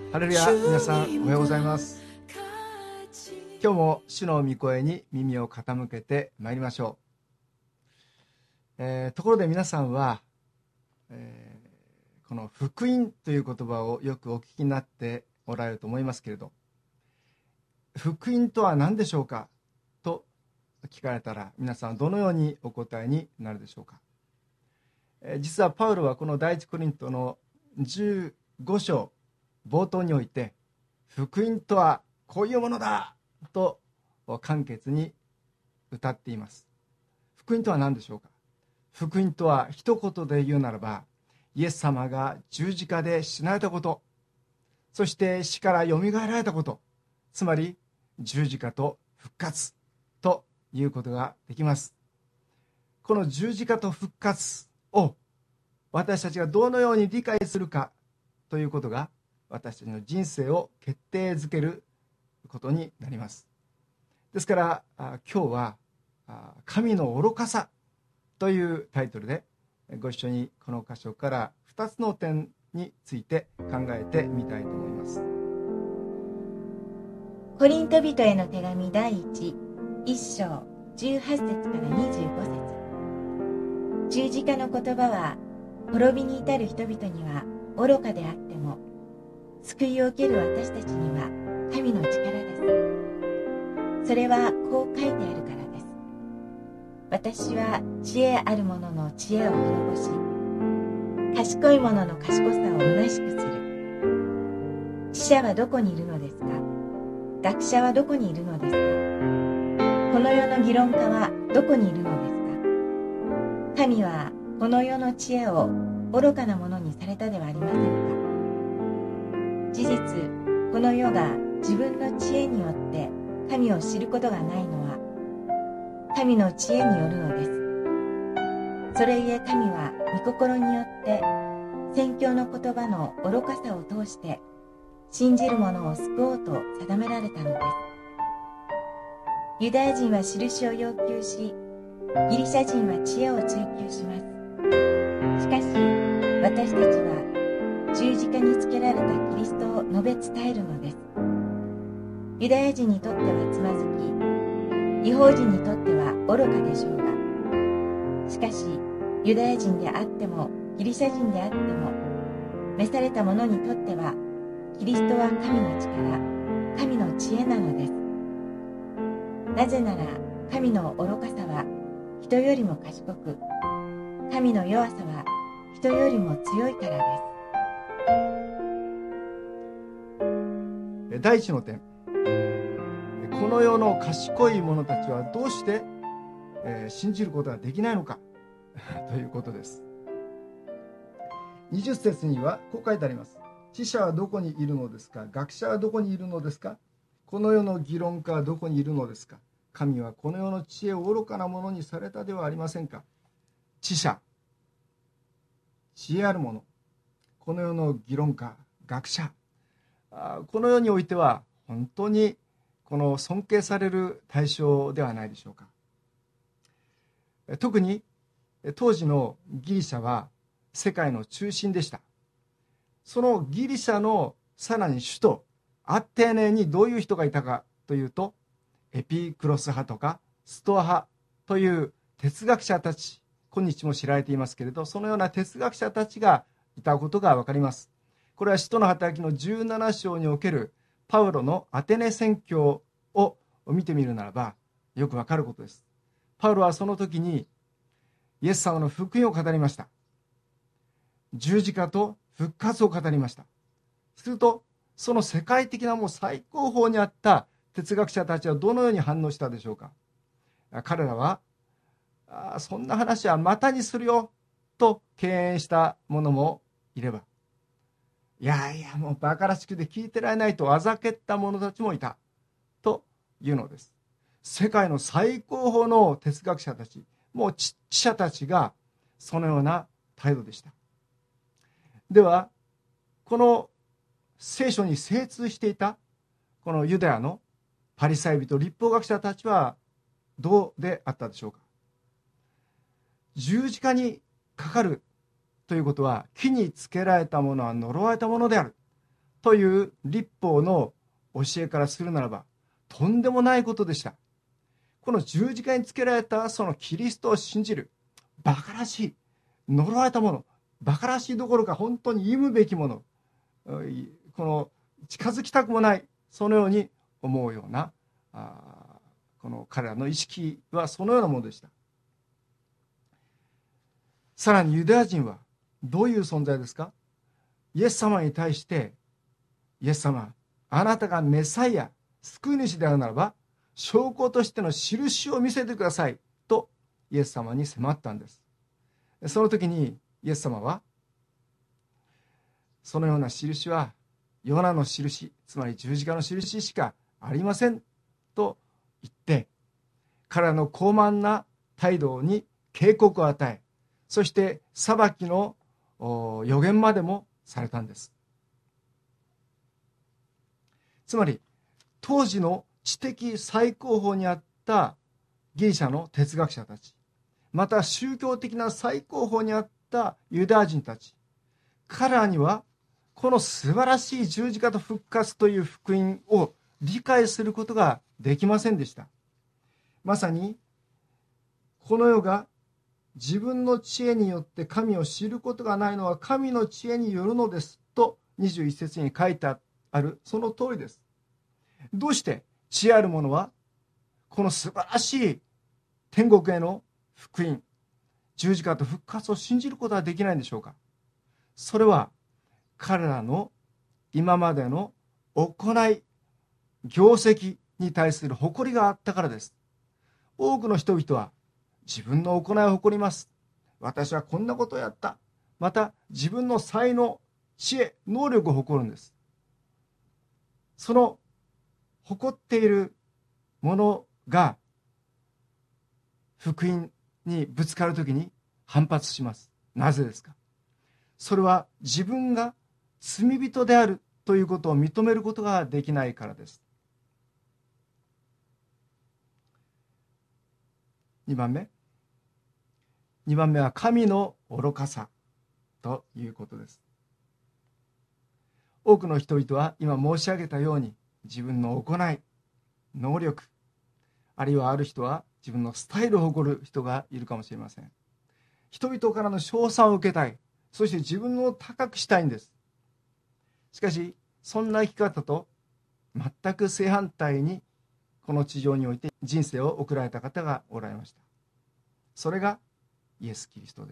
ハレルヤ、皆さんおはようございます。今日も主の御声に耳を傾けてまいりましょう。ところで皆さんは、この福音という言葉をよくお聞きになっておられると思いますけれど、福音とは何でしょうかと聞かれたら、皆さんどのようにお答えになるでしょうか。実はパウロはこの第一コリントの15章冒頭において、福音とはこういうものだと簡潔に歌っています。福音とは何でしょうか。福音とは一言で言うならば、イエス様が十字架で死なれたこと、そして死からよみがえられたこと、つまり十字架と復活ということができます。この十字架と復活を私たちがどのように理解するかということが、私たちの人生を決定づけることになります。ですから今日は神の愚かさというタイトルでご一緒にこの箇所から2つの点について考えてみたいと思います。 コリント人への手紙第1章18節から25節。十字架の言葉は滅びに至る人々には愚かであっても、救いを受ける私たちには神の力です。それはこう書いてあるからです。私は知恵ある者の知恵を滅ぼし、賢い者の賢さを虚しくする。知者はどこにいるのですか？学者はどこにいるのですか？この世の議論家はどこにいるのですか？神はこの世の知恵を愚かなものにされたではありませんか？事実、この世が自分の知恵によって神を知ることがないのは、神の知恵によるのです。それゆえ神は御心によって宣教の言葉の愚かさを通して信じる者を救おうと定められたのです。ユダヤ人は印を要求し、ギリシャ人は知恵を追求します。しかし私たちは十字架につけられたキリストを述べ伝えるのです。ユダヤ人にとってはつまずき、異邦人にとっては愚かでしょうが、しかしユダヤ人であってもギリシャ人であっても、召された者にとってはキリストは神の力、神の知恵なのです。なぜなら神の愚かさは人よりも賢く、神の弱さは人よりも強いからです。 第一の点、この世の賢い者たちはどうして、信じることができないのかということです。20節にはこう書いてあります。知者はどこにいるのですか？学者はどこにいるのですか？この世の議論家はどこにいるのですか？神はこの世の知恵を愚かなものにされたではありませんか？知者、知恵ある者、この世の議論家、学者、この世においては本当にこの尊敬される対象ではないでしょうか。特に当時のギリシャは世界の中心でした。そのギリシャのさらに首都アテネにどういう人がいたかというと、エピクロス派とかストア派という哲学者たち、今日も知られていますけれど、そのような哲学者たちがいたことが分かります。これは使徒の働きの17章におけるパウロのアテネ宣教を見てみるならばよく分かることです。パウロはその時にイエス様の福音を語りました。十字架と復活を語りました。するとその世界的なもう最高峰にあった哲学者たちはどのように反応したでしょうか。彼らはそんな話はまたにするよと敬遠した者もいれば、いやいやもうバカらしくて聞いてられないとあざけった者たちもいたというのです。世界の最高峰の哲学者たち、もう知者たちがそのような態度でした。ではこの聖書に精通していたこのユダヤのパリサイ人、律法学者たちはどうであったでしょうか。十字架にかかるということは、木につけられたものは呪われたものであるという律法の教えからするならばとんでもないことでした。この十字架につけられたそのキリストを信じる、バカらしい、呪われたもの、バカらしいどころか本当に忌むべきもの、この近づきたくもない、そのように思うようなこの彼らの意識はそのようなものでした。さらにユダヤ人はどういう存在ですか？イエス様に対して、イエス様、あなたがメサイア、救い主であるならば証拠としての印を見せてくださいとイエス様に迫ったんです。その時にイエス様は、そのような印はヨナの印、つまり十字架の印しかありませんと言って、彼らの高慢な態度に警告を与え、そして裁きの予言までもされたんです。つまり当時の知的最高峰にあったギリシャの哲学者たち、また宗教的な最高峰にあったユダヤ人たち、彼らにはこの素晴らしい十字架と復活という福音を理解することができませんでした。まさにこの世が自分の知恵によって神を知ることがないのは神の知恵によるのですと21節に書いてあるその通りです。どうして知恵ある者はこの素晴らしい天国への福音、十字架と復活を信じることはできないんでしょうか？それは彼らの今までの行い、業績に対する誇りがあったからです。多くの人々は自分の行いを誇ります。私はこんなことをやった。また自分の才能、知恵、能力を誇るんです。その誇っているものが福音にぶつかるときに反発します。なぜですか？それは自分が罪人であるということを認めることができないからです。2番目は神の愚かさということです。多くの人々は今申し上げたように自分の行い、能力、あるいはある人は自分のスタイルを誇る人がいるかもしれません。人々からの称賛を受けたい、そして自分を高くしたいんです。しかしそんな生き方と全く正反対にこの地上において人生を送られた方がおられました。それがイエス・キリストです。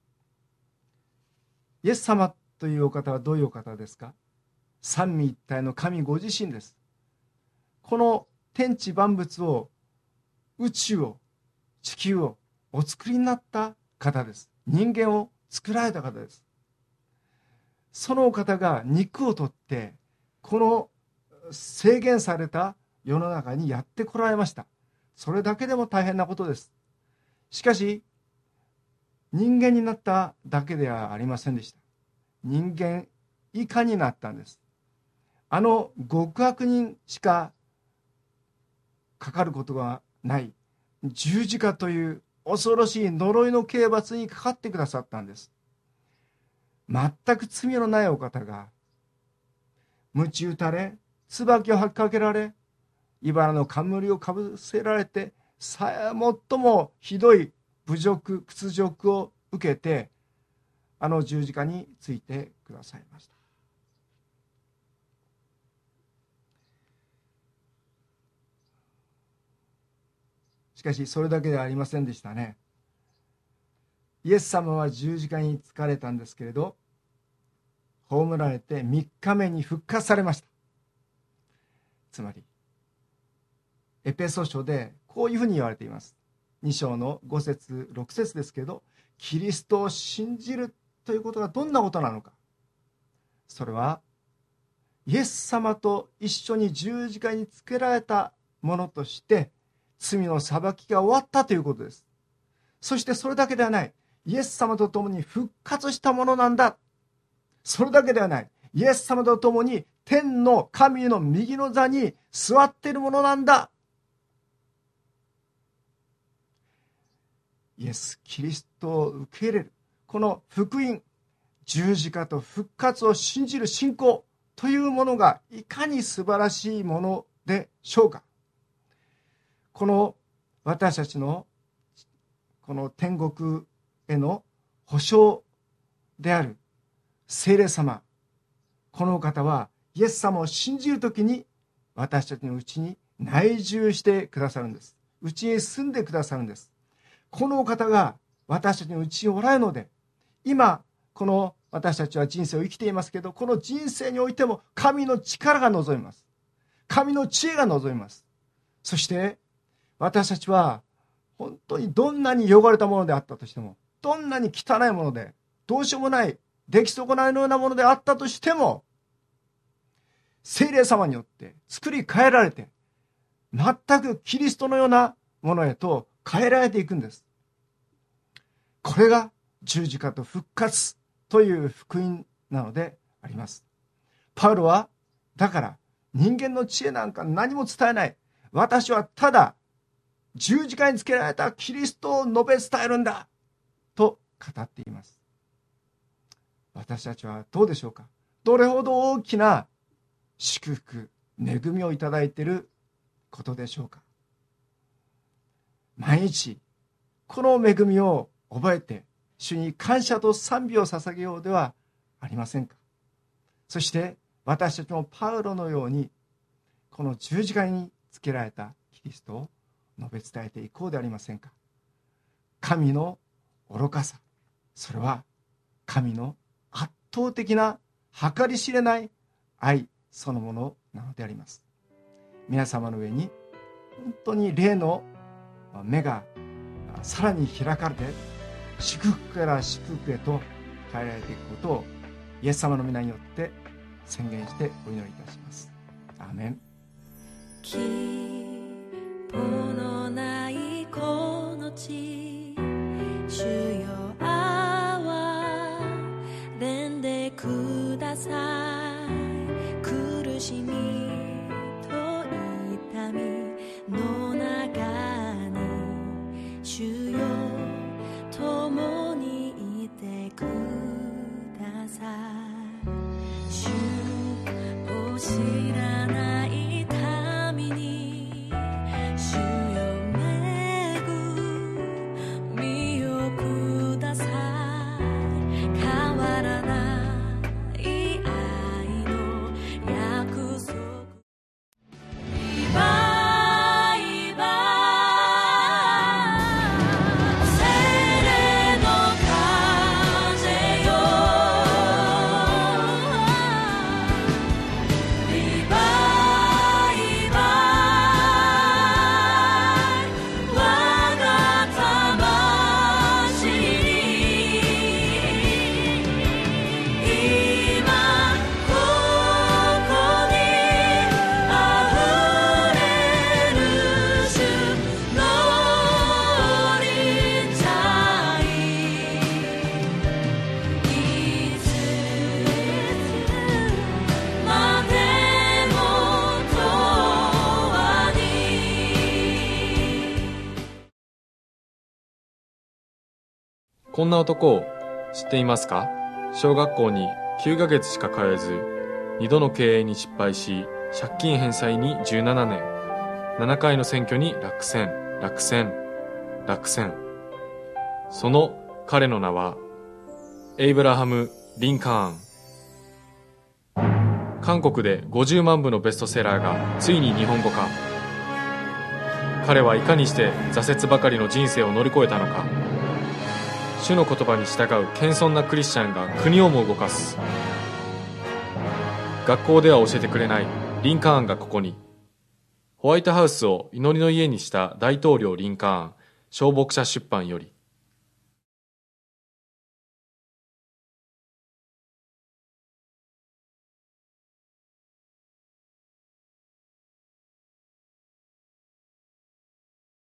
イエス様というお方はどういうお方ですか？三位一体の神ご自身です。この天地万物を、宇宙を、地球をお作りになった方です。人間を作られた方です。そのお方が肉をとってこの制限された世の中にやってこられました。それだけでも大変なことです。しかし人間になっただけではありませんでした。人間以下になったんです。あの極悪人しかかかることがない十字架という恐ろしい呪いの刑罰にかかってくださったんです。全く罪のないお方が鞭打たれ、椿を吐きかけられ、茨の冠をかぶせられて、最もひどい侮辱、屈辱を受けて、あの十字架についてくださいました。しかしそれだけではありませんでしたね。イエス様は十字架につかれたんですけれど、葬られて3日目に復活されました。つまりエペソ書でこういうふうに言われています。2章の5節6節ですけど、キリストを信じるということがどんなことなのか。それはイエス様と一緒に十字架につけられたものとして罪の裁きが終わったということです。そしてそれだけではない、イエス様と共に復活したものなんだ。それだけではない、イエス様と共に天の神の右の座に座っているものなんだ。イエス・キリストを受け入れる、この福音、十字架と復活を信じる信仰というものがいかに素晴らしいものでしょうか。この私たちのこの天国への保証である聖霊様、このお方はイエス様を信じるときに私たちのうちに内住してくださるんです。うちに住んでくださるんです。このお方が私たちのうちにおられるので、今この私たちは人生を生きていますけど、この人生においても神の力が望みます。神の知恵が望みます。そして私たちは本当にどんなに汚れたものであったとしても、どんなに汚いものでどうしようもない出来損ないのようなものであったとしても、聖霊様によって作り変えられて、全くキリストのようなものへと変えられていくんです。これが十字架と復活という福音なのであります。パウロはだから人間の知恵なんか何も伝えない、私はただ十字架につけられたキリストを述べ伝えるんだと語っています。私たちはどうでしょうか。どれほど大きな祝福、恵みをいただいていることでしょうか。毎日この恵みを覚えて主に感謝と賛美を捧げようではありませんか。そして私たちもパウロのようにこの十字架につけられたキリストを述べ伝えていこうではありませんか。神の愚かさ、それは神の圧倒的な計り知れない愛そのものなのであります。皆様の上に本当に霊の目がさらに開かれて、祝福から祝福へと変えられていくことをイエス様の皆によって宣言してお祈りいたします。アーメン。 希望のないこの地、主よ憐れんでください。苦しみと痛みの中に主よ共にいてください。主を知らない民に主よ恵みをください。変わらない愛の約束。 こんな男を知っていますか？小学校に9ヶ月しか通えず、2度の経営に失敗し、借金返済に17年、7回の選挙に落選。その彼の名は、エイブラハム・リンカーン。韓国で50万部のベストセラーがついに日本語化。彼はいかにして挫折ばかりの人生を乗り越えたのか。主の言葉に従う謙遜なクリスチャンが国をも動かす。学校では教えてくれないリンカーンがここに。ホワイトハウスを祈りの家にした大統領リンカーン、小牧者出版より。